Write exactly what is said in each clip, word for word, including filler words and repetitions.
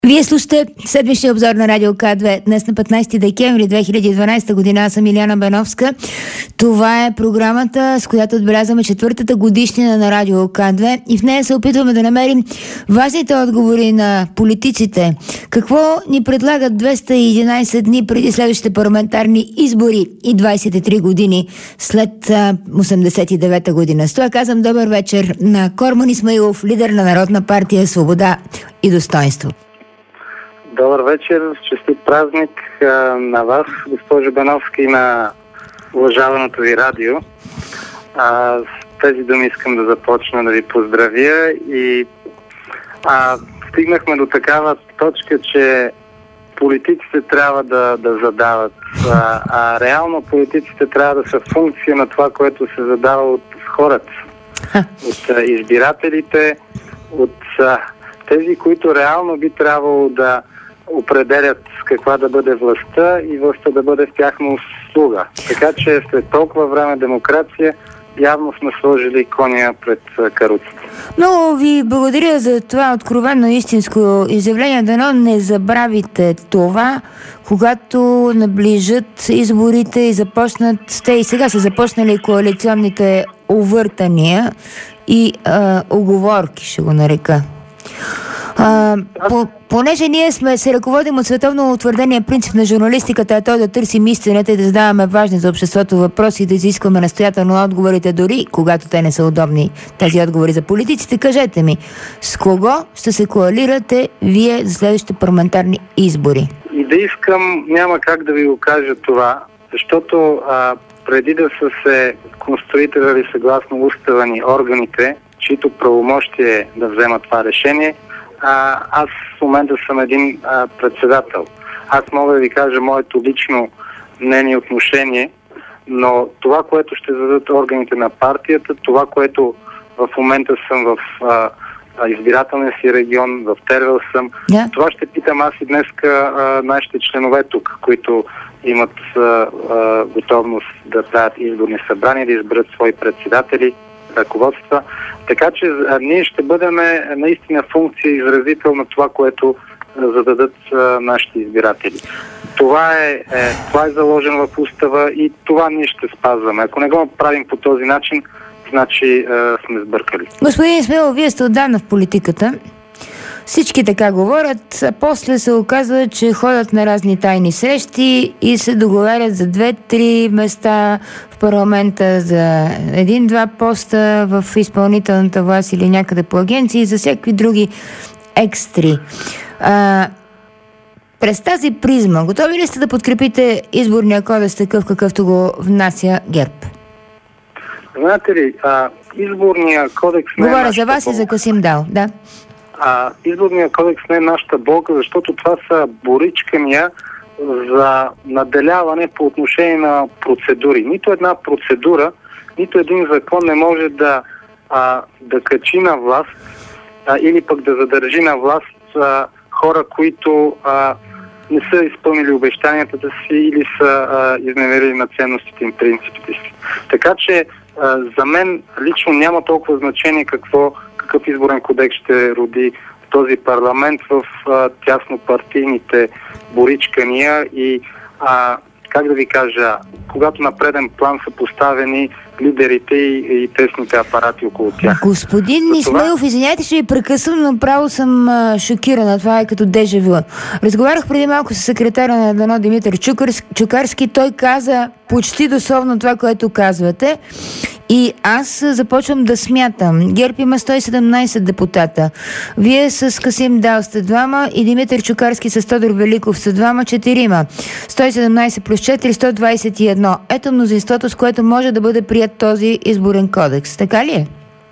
Вие слушате седмичния обзор на Радио К две. Днес на петнайсети декември две хиляди и дванайсета година. Аз съм Иляна Беновска. Това е програмата, с която отбелязваме четвъртата годишнина на Радио К две и в нея се опитваме да намерим важните отговори на политиците. Какво ни предлагат двеста и единайсет дни преди следващите парламентарни избори и двайсет и три години след осемдесет и девета година. С това казвам добър вечер на Корман Исмаилов, лидер на Народна партия Свобода и достоинство. Добър вечер, честит празник а, на вас, госпожо Беновска, и на уважаваното ви радио. А, с тези думи искам да започна да ви поздравя и а, стигнахме до такава точка, че политиците трябва да, да задават, а, а реално политиците трябва да са функция на това, което се задава от хората, от а, избирателите, от а, тези, които реално би трябвало да определят каква да бъде властта и властта да бъде в тяхна услуга. Така че след толкова време демокрация явно сме сложили коня пред каруците. Много ви благодаря за това откровенно истинско изявление. Дано не забравите това, когато наближат изборите и започнат, те и сега са започнали коалиционните увъртания и а, оговорки, ще го нарека. А, по, понеже ние сме се ръководим от световно утвърдения принцип на журналистиката, а той да търсим истината и да задаваме важни за обществото въпроси и да изискваме настоятелно отговорите, дори когато те не са удобни, тези отговори за политиците, кажете ми, с кого ще се коалирате вие за следващите парламентарни избори? И да искам, няма как да ви го кажа това, защото а, преди да са се конструирали съгласно устава ни органите, чието правомощие е да вземат това решение, а, аз в момента съм един а, председател. Аз мога да ви кажа моето лично мнение и отношение, но това, което ще зададат органите на партията, това, което в момента съм в а, а, избирателния си регион, в Тервел съм, yeah. това ще питам аз и днеска а, нашите членове тук, които имат а, а, готовност да правят изборни събрания, да изберат свои председатели, ръководства. Така че а, ние ще бъдем наистина функция изразител на това, което а, зададат а, нашите избиратели. Това е, е, това е заложено в устава и това ние ще спазваме. Ако не го правим по този начин, значи а, сме сбъркали. Господин Исмаилов, вие сте отдавна в политиката. Всички така говорят, а после се оказва, че ходят на разни тайни срещи и се договарят за две-три места в парламента, за един-два поста в изпълнителната власт или някъде по агенции, за всякакви други екстри. А, през тази призма, готови ли сте да подкрепите изборния кодекс такъв, какъвто го внася ГЕРБ? Знаете ли, а, изборния кодекс... Говоря е за вас и за Касим Дал, да. А, изборният кодекс не е нашата болка, защото това са боричкания за наделяване по отношение на процедури. Нито една процедура, нито един закон не може да, а, да качи на власт а, или пък да задържи на власт а, хора, които а, не са изпълнили обещанията си или са а, изневерили на ценностите им, принципите си. Така че а, за мен лично няма толкова значение какво какъв изборен кодекс ще роди този парламент в а, тяснопартийните боричкания и а, как да ви кажа, когато на преден план са поставени лидерите и, и тесните апарати около тях. Господин това... Исмаилов, извиняйте, ще ви прекъсвам, но право съм а, шокирана. Това е като дежавю. Разговарях преди малко с секретаря на Дано Димитър Чукарски. Чукарски. Той каза почти дословно това, което казвате. И аз започвам да смятам. ГЕРБ има сто и седемнайсет депутата. Вие с Касим Дал сте двама и Димитър Чукарски с Тодор Великов са двама, четирима. сто и седемнайсет плюс четири, сто двайсет и едно. Ето мнозинството, с което може да бъде прият този изборен кодекс. Така ли е?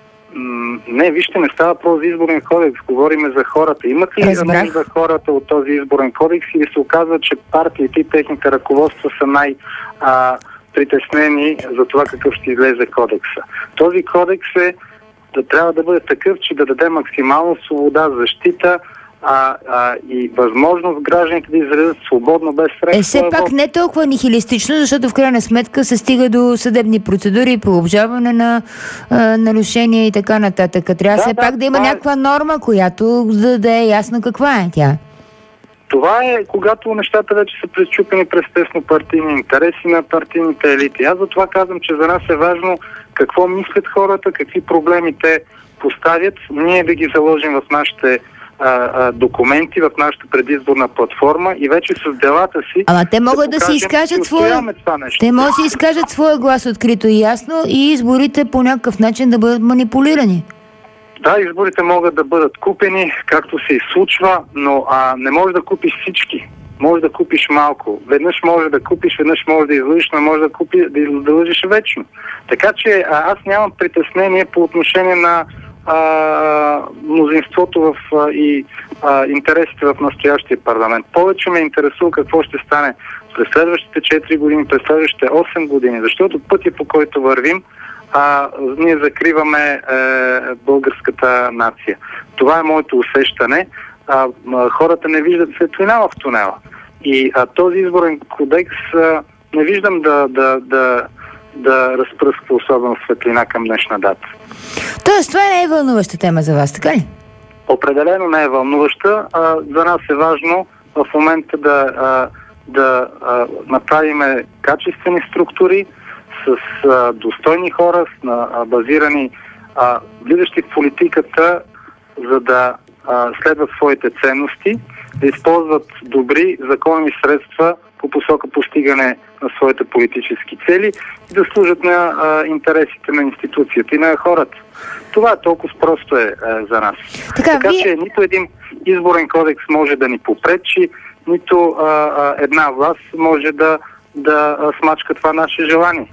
Не, вижте, не става про изборен кодекс. Говориме за хората. Имат ли нужда хората от този изборен кодекс или се оказва, че партиите и техните ръководства са най- а, притеснени за това какъв ще излезе кодекса. Този кодекс е да трябва да бъде такъв, че да даде максимална свобода, защита а, а, и възможност гражданите да изразят свободно, без средства. Е, все пак не толкова нихилистично, защото в крайна сметка се стига до съдебни процедури по обжалване на а, нарушения и така нататък. Трябва да, все да, пак да има да, някаква норма, която да, да е ясно каква е тя. Това е когато нещата вече са пречупени през тесно партийни интереси на партийните елити. Аз за това казвам, че за нас е важно какво мислят хората, какви проблеми те поставят. Ние да ги заложим в нашите а, а, документи, в нашата предизборна платформа и вече с делата си... Ама те могат да, да си изкажат своя... Те могат да си изкажат своя глас открито и ясно и изборите по някакъв начин да бъдат манипулирани. Да, изборите могат да бъдат купени, както се и случва, но а, не можеш да купиш всички. Може да купиш малко. Веднъж може да купиш, веднъж може да излъжиш, но може да, купи, да, да лъжиш вечно. Така че а, аз нямам притеснение по отношение на а, мнозинството в, а, и а, интересите в настоящия парламент. Повече ме интересува какво ще стане през следващите четири години, през следващите осем години, защото пътя, по който вървим, а, ние закриваме е, българската нация. Това е моето усещане. А, а, хората не виждат светлина в тунела. И а, този изборен кодекс а, не виждам да, да, да, да разпръсква особено светлина към днешна дата. Тоест, това не е вълнуваща тема за вас, така ли? Определено не е вълнуваща. А, за нас е важно в момента да, а, да а, направиме качествени структури с а, достойни хора, с, а, базирани, а, влизащи в политиката, за да а, следват своите ценности, да използват добри законови средства по посока постигане на своите политически цели и да служат на а, интересите на институцията и на хората. Това е толкова просто е, е за нас. Така, така вие... че нито един изборен кодекс може да ни попречи, нито а, а, една власт може да, да а, смачка това наше желание.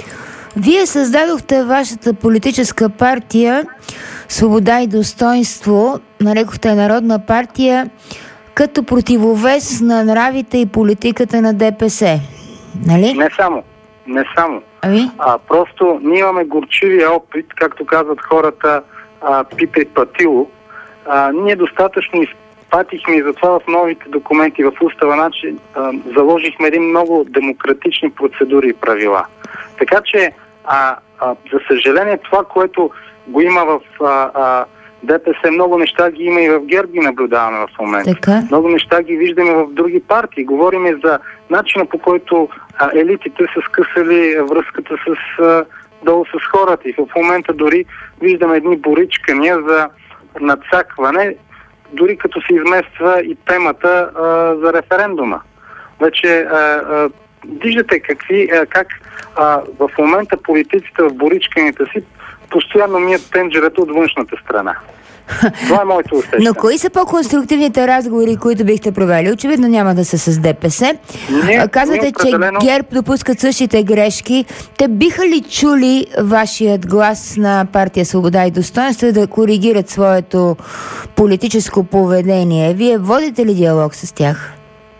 Вие създадохте вашата политическа партия Свобода и достоинство, нарекохте Народна партия, като противовес на нравите и политиката на ДПС. Нали? Не само. Не само. Ами? А, просто ние имаме горчивия опит, както казват хората, а, питай патило. А, ние достатъчно изпатихме и затова в новите документи в устава начин а, заложихме един много демократични процедури и правила. Така че, а, а, за съжаление, това, което го има в а, а, ДПС, много неща ги има и в ГЕРБ ги наблюдаваме в момента. Така. Много неща ги виждаме в други партии. Говориме за начина, по който а, елитите са скъсали връзката с, а, долу с хората. И в момента дори виждаме едни боричкания за надцакване, дори като се измества и темата а, за референдума. Вече а, а, виждате какви, а, как а, в момента политиците в боричканите си постоянно мият тенджерата от външната страна. Това е моето усещане. Но кои са по-конструктивните разговори, които бихте провели? Очевидно няма да са с ДПС. Не, Казвате, не определено... че ГЕРБ допускат същите грешки. Те биха ли чули вашият глас на партия Свобода и достоинство да коригират своето политическо поведение? Вие водите ли диалог с тях?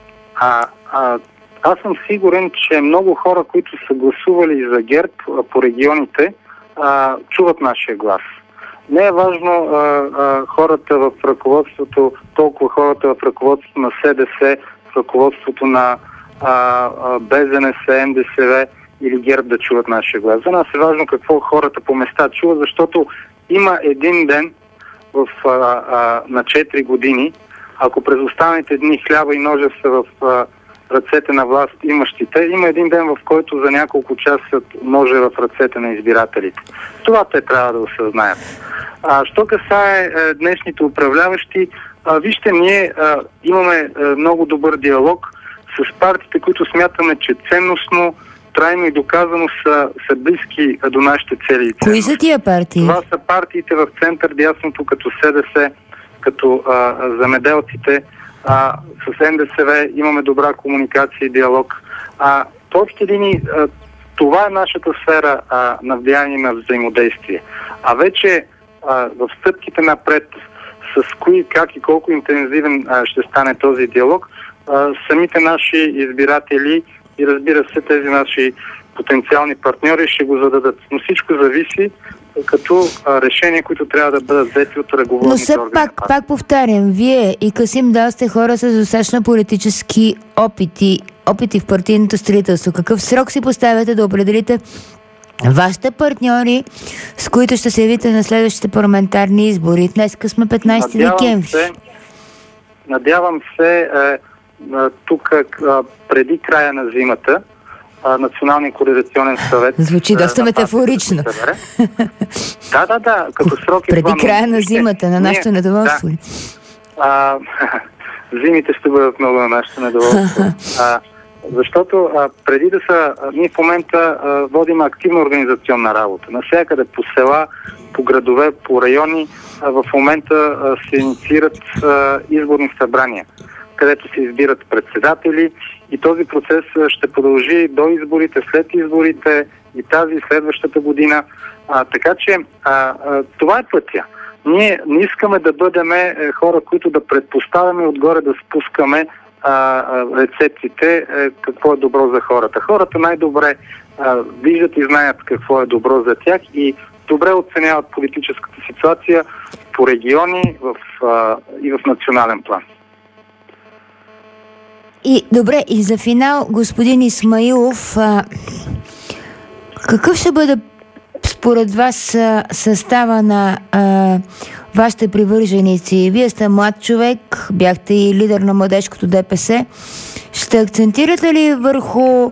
А, а, аз съм сигурен, че много хора, които са гласували за ГЕРБ по регионите, а, чуват нашия глас. Не е важно а, а, хората в ръководството, толкова хората в ръководството на СДС, в ръководството на а, а, БЗНС, НДСВ или ГЕРБ да чуват нашия глас. За нас е важно какво хората по места чуват, защото има един ден в, а, а, на четири години, ако през останалите дни хляба и ножа са в а, ръцете на власт имащите, има един ден, в който за няколко часа ножа в ръцете на избирателите. Това те трябва да осъзнаят. А, що касае е, днешните управляващи, а, вижте, ние а, имаме а, много добър диалог с партиите, които смятаме, че ценностно, трайно и доказано са, са близки а, до нашите цели и ценности. Кои са тия партии? Това са партиите в център дясното, като СДС, като а, земеделците. А, с НДСВ имаме добра комуникация и диалог. А, по общи линии, а, това е нашата сфера а, на влияние на взаимодействие. А вече а, в стъпките напред, с кои, как и колко интензивен а, ще стане този диалог, а, самите наши избиратели и разбира се тези наши потенциални партньори ще го зададат. Но всичко зависи като а, решения, които трябва да бъдат взети от ръководните органи. Но все органи. пак, пак повтарям, вие и Касим Дал сте хора с достатъчно политически опити, опити в партийното строителство. Какъв срок си поставяте да определите вашите партньори, с които ще се явите на следващите парламентарни избори? Днеска сме петнайсети декември. Се, надявам се е, тук е, преди края на зимата Националния координационен съвет... Звучи доста метафорично. Да, да, да. Като срок е преди края на зимата, на нашето недоволство. Да. А, зимите ще бъдат много на нашето недоволство. А, защото а, преди да са... А, ние в момента а, водим активна организационна работа. Навсякъде по села, по градове, по райони а, в момента а, се инициират а, изборни събрания, където се избират председатели и този процес ще продължи до изборите, след изборите и тази следващата година. А, така че а, а, това е пътя. Ние не искаме да бъдем е, хора, които да предпоставяме отгоре да спускаме а, а, рецептите, е, какво е добро за хората. Хората най-добре а, виждат и знаят какво е добро за тях и добре оценяват политическата ситуация по региони в, а, и в национален план. И добре, и за финал, господин Исмаилов, а, какъв ще бъде според вас а, състава на а, вашите привърженици? Вие сте млад човек, бяхте и лидер на младежкото ДПС. Ще акцентирате ли върху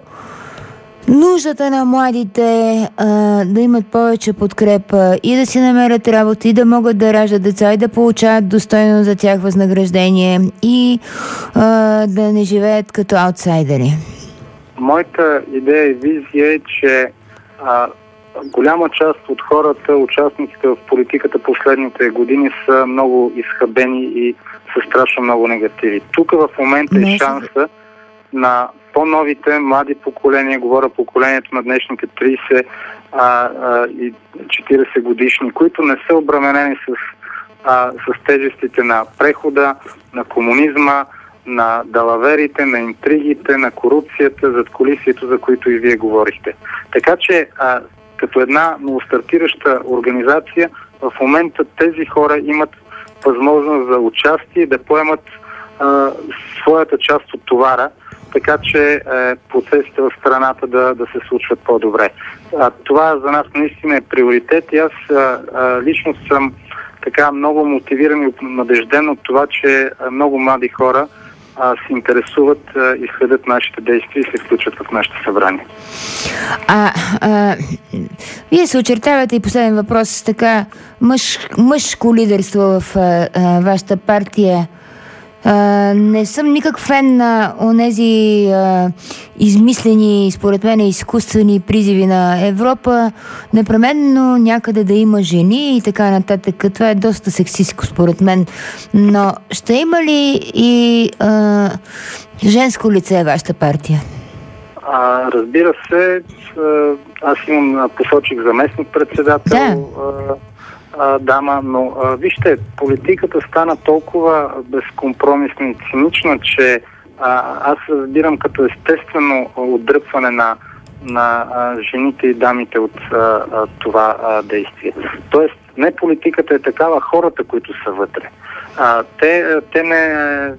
нуждата на младите а, да имат повече подкрепа и да си намерят работа, и да могат да раждат деца, и да получават достойно за тях възнаграждение, и а, да не живеят като аутсайдери? Моята идея и визия е, че а, голяма част от хората, участниците в политиката последните години са много изхабени и са страшно много негативи. Тук в момента е шанса на по-новите млади поколения, говоря поколението на днешните трийсет а, а, и четирийсет годишни, които не са обременени с, а, с тежестите на прехода, на комунизма, на далаверите, на интригите, на корупцията, задкулисието, за които и вие говорихте. Така че, а, като една новостартираща организация, в момента тези хора имат възможност за участие, да поемат а, своята част от товара, така че е, процесите в страната да, да се случват по-добре. А, това за нас наистина е приоритет и аз а, а, лично съм така много мотивиран и надежден от това, че а, много млади хора а, се интересуват а, и следят нашите действия и се включват в нашите събрания. А, а вие се очертавате и последен въпрос, така мъж, мъжко лидерство в а, а, вашата партия. Uh, не съм никак фен на онези uh, измислени, според мен, изкуствени призиви на Европа, непременно някъде да има жени и така нататък. Това е доста сексистко, според мен. Но ще има ли и uh, женско лице вашата партия? А, разбира се, аз имам посочих заместник-председател. Да. А, дама, но а, вижте, политиката стана толкова безкомпромисна и цинична, че а, аз разбирам като естествено отдръпване на, на а, жените и дамите от а, а, това а, действие. Тоест, не политиката е такава, хората, които са вътре. А, те, те не,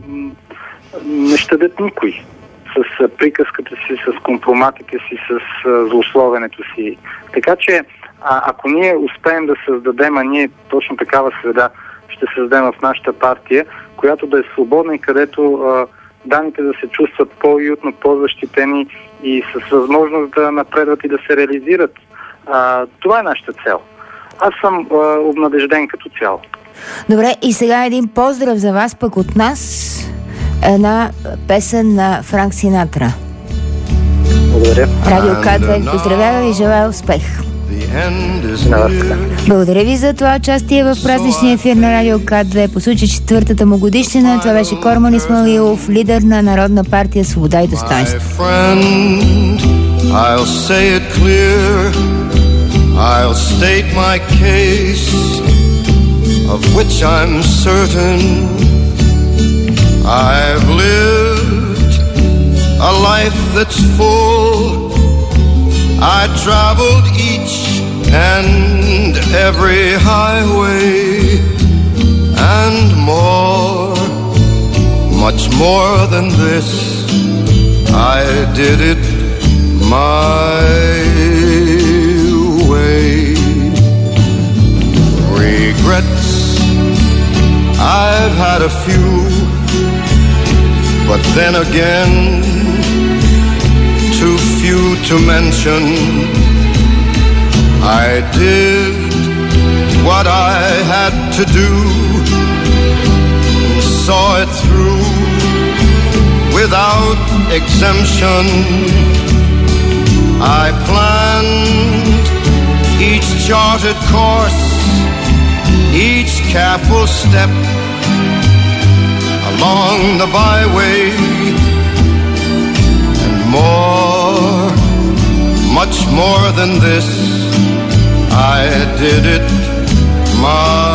не щадят никой с приказката си, с компроматите си, с а, злословенето си. Така че А, ако ние успеем да създадем, а ние точно такава среда ще създадем в нашата партия, която да е свободна и където а, дамите да се чувстват по-уютно, по-защитени и с възможност да напредват и да се реализират. А, това е нашата цел. Аз съм а, обнадежден като цяло. Добре, и сега един поздрав за вас пък от нас. Една песен на Франк Синатра. Благодаря. Радио К две поздравява и желая успех. Благодаря ви за това участие в празничния ефир на Радио К две. По случай четвъртата му годишнина, това беше Корман Исмаилов, лидер на Народна партия Свобода и достойнство. I'll say it clear, I'll state my case, of which I'm certain. I've lived a life that's full. I traveled each and every highway and more, much more than this. I did it my way. Regrets, I've had a few, But then again, too few to mention, I did what I had to do, saw it through without exemption. I planned each charted course, each careful step along the byway, and more, much more than this, I did it my